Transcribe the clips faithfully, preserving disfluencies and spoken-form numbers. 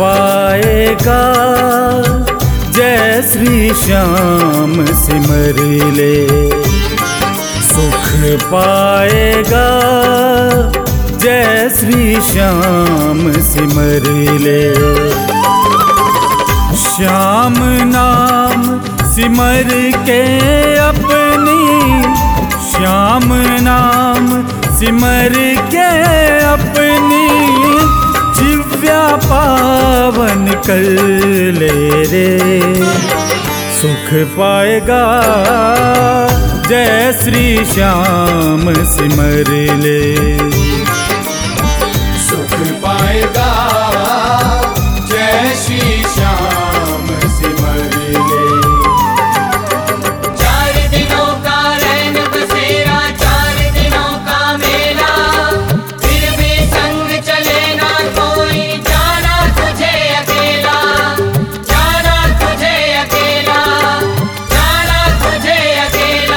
पाएगा जय श्री श्याम सिमर ले, सुख पाएगा जय श्री श्याम सिमर ले। श्याम नाम सिमर के अपनी, श्याम नाम सिमर के अपनी जिव्या पावन कर ले रे, सुख पाएगा जय श्री श्याम सिमर ले, सुख पाएगा जय श्री श्याम सिमर ले। चार दिनों का रैन बसेरा, चार दिनों का मेला, फिर भी संग चले ना कोई, जाना तुझे अकेला, जाना तुझे अकेला, जाना तुझे अकेला।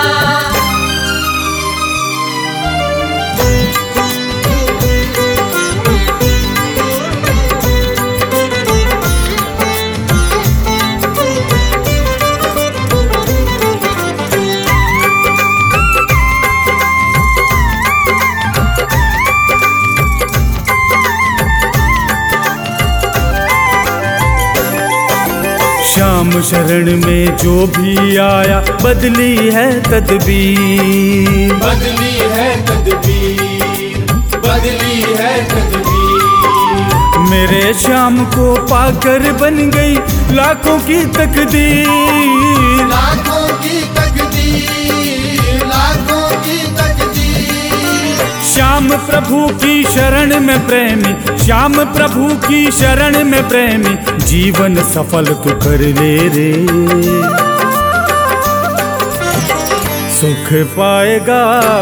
श्याम शरण में जो भी आया बदली है तदबीर, बदली है तदबीर, बदली है तदबीर। मेरे श्याम को पाकर बन गई लाखों की तकदीर, लाखों की तकदीर, लाखों की तकदीर। श्याम प्रभु की शरण में प्रेमी, श्याम प्रभु की शरण में प्रेमी, जीवन सफल तू कर ले रे, सुख पाएगा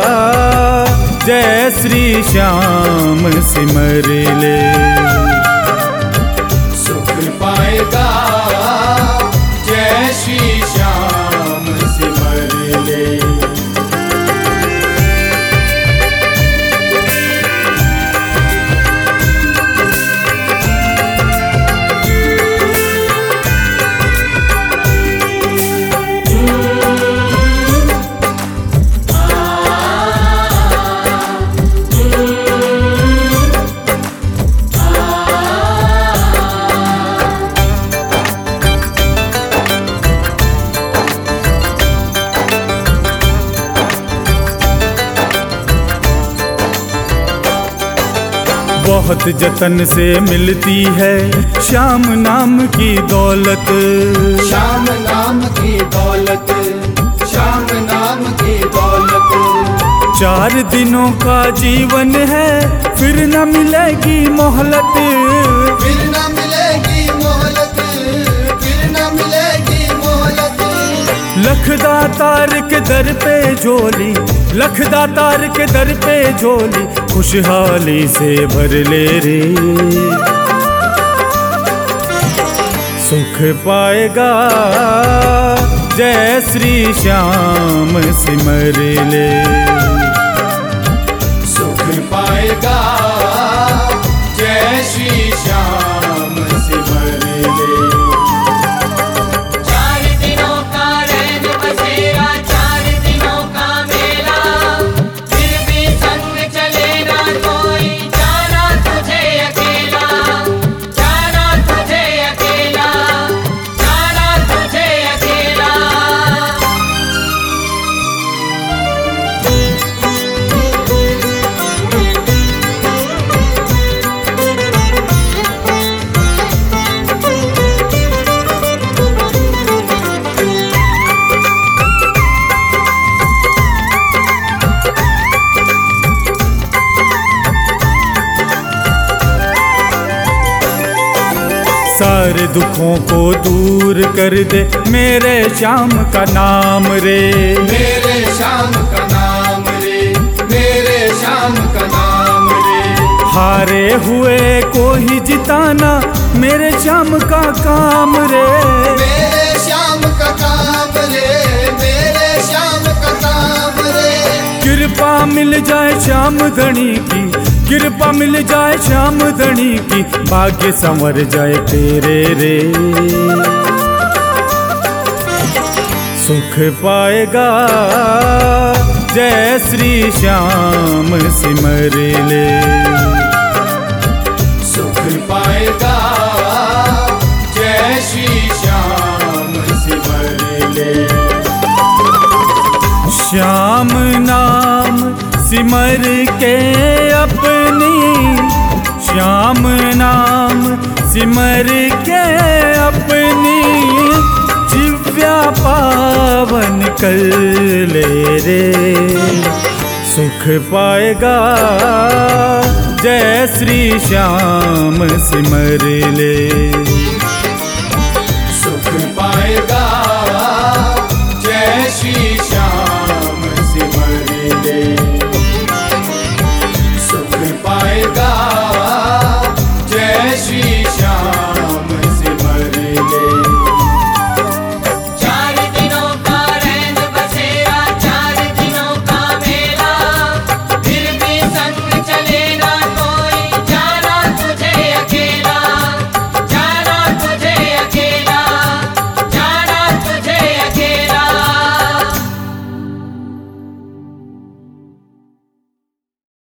जय श्री श्याम सिमर ले, सुख पाएगा जय श्री श्याम सिमर ले। बहुत जतन से मिलती है श्याम नाम की दौलत, श्याम नाम की दौलत, श्याम नाम की दौलत। चार दिनों का जीवन है फिर न मिलेगी मोहलत, फिर न मिलेगी मोहलत, फिर न मिलेगी मोहलत। लखदातार के दर पे झोली, लखदातार के दर पे झोली, खुशहाली से भर ले रे, सुख पाएगा जय श्री श्याम सिमर ले, सुख पाएगा जय श्री श्याम सिमर ले। चार दिनों का रैन बसेरा, चार दिनों का मेला, फिर भी संग चले ना कोई, जाना तुझे अकेला, जाना तुझे अकेला, जाना तुझे अकेला। सारे दुखों को दूर कर दे मेरे श्याम का नाम रे, मेरे श्याम का नाम रे, मेरे श्याम का नाम रे। हारे हुए को ही जिताना मेरे श्याम का काम रे, मेरे श्याम का काम रे, मेरे श्याम का काम रे। कृपा मिल जाए श्याम धनी की, कृपा मिल जाए श्याम धनी की, भाग्य संवर जाए तेरे रे। सुख पाएगा जय श्री श्याम सिमर ले। सुख पाएगा जय श्री श्याम सिमर ले। श्याम नाम सिमर के अपनी, श्याम नाम सिमर के अपनी, जिव्या पावन कर ले रे। सुख पाएगा जय श्री श्याम सिमर ले। सुख पाएगा जय श्री श्याम सिमर ले।